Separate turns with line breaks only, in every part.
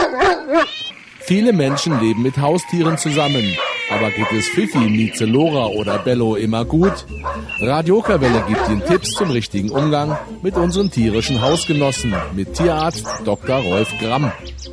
Viele Menschen leben mit Haustieren zusammen. Aber geht es Fifi, Mieze, Lora oder Bello immer gut? Radio Okerwelle gibt Ihnen Tipps zum richtigen Umgang mit unseren tierischen Hausgenossen. Mit Tierarzt Dr. Rolf Gramm.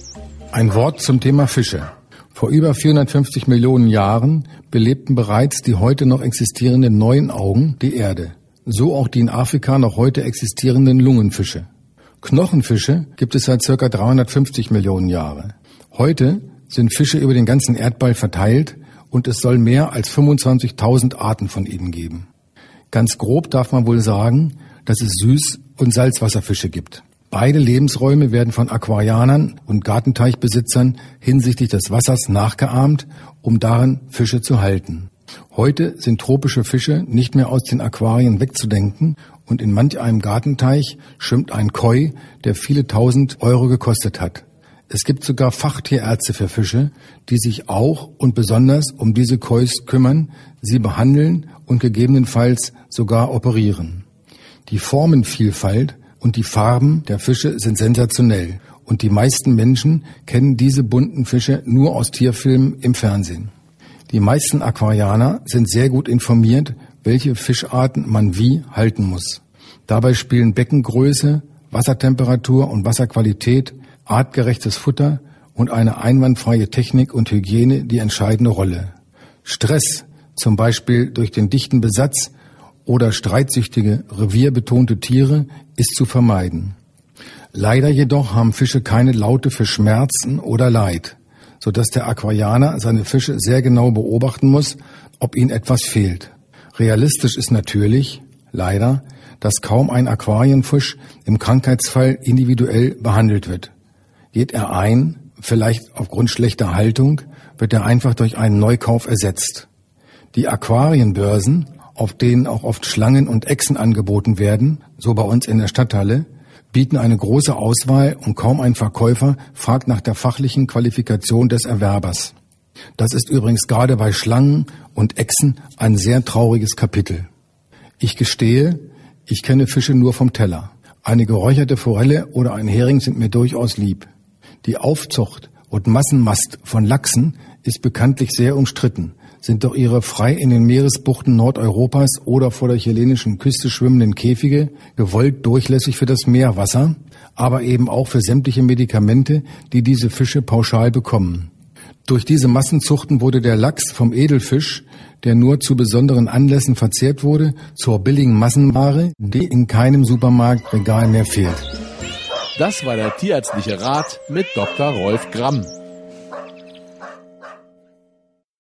Ein Wort zum Thema Fische. Vor über 450 Millionen Jahren belebten bereits die heute noch existierenden Neunaugen die Erde. So auch die in Afrika noch heute existierenden Lungenfische. Knochenfische gibt es seit ca. 350 Millionen Jahren. Heute sind Fische über den ganzen Erdball verteilt und es soll mehr als 25.000 Arten von ihnen geben. Ganz grob darf man wohl sagen, dass es Süß- und Salzwasserfische gibt. Beide Lebensräume werden von Aquarianern und Gartenteichbesitzern hinsichtlich des Wassers nachgeahmt, um darin Fische zu halten. Heute sind tropische Fische nicht mehr aus den Aquarien wegzudenken und in manch einem Gartenteich schwimmt ein Koi, der viele tausend Euro gekostet hat. Es gibt sogar Fachtierärzte für Fische, die sich auch und besonders um diese Kois kümmern, sie behandeln und gegebenenfalls sogar operieren. Die Formenvielfalt und die Farben der Fische sind sensationell und die meisten Menschen kennen diese bunten Fische nur aus Tierfilmen im Fernsehen. Die meisten Aquarianer sind sehr gut informiert, welche Fischarten man wie halten muss. Dabei spielen Beckengröße, Wassertemperatur und Wasserqualität, artgerechtes Futter und eine einwandfreie Technik und Hygiene die entscheidende Rolle. Stress, zum Beispiel durch den dichten Besatz oder streitsüchtige, revierbetonte Tiere, ist zu vermeiden. Leider jedoch haben Fische keine Laute für Schmerzen oder Leid, sodass der Aquarianer seine Fische sehr genau beobachten muss, ob ihnen etwas fehlt. Realistisch ist natürlich, leider, dass kaum ein Aquarienfisch im Krankheitsfall individuell behandelt wird. Geht er ein, vielleicht aufgrund schlechter Haltung, wird er einfach durch einen Neukauf ersetzt. Die Aquarienbörsen, auf denen auch oft Schlangen und Echsen angeboten werden, so bei uns in der Stadthalle, bieten eine große Auswahl und kaum ein Verkäufer fragt nach der fachlichen Qualifikation des Erwerbers. Das ist übrigens gerade bei Schlangen und Echsen ein sehr trauriges Kapitel. Ich gestehe, ich kenne Fische nur vom Teller. Eine geräucherte Forelle oder ein Hering sind mir durchaus lieb. Die Aufzucht und Massenmast von Lachsen ist bekanntlich sehr umstritten. Sind doch ihre frei in den Meeresbuchten Nordeuropas oder vor der chilenischen Küste schwimmenden Käfige gewollt durchlässig für das Meerwasser, aber eben auch für sämtliche Medikamente, die diese Fische pauschal bekommen. Durch diese Massenzuchten wurde der Lachs vom Edelfisch, der nur zu besonderen Anlässen verzehrt wurde, zur billigen Massenware, die in keinem Supermarktregal mehr fehlt.
Das war der tierärztliche Rat mit Dr. Rolf Gramm.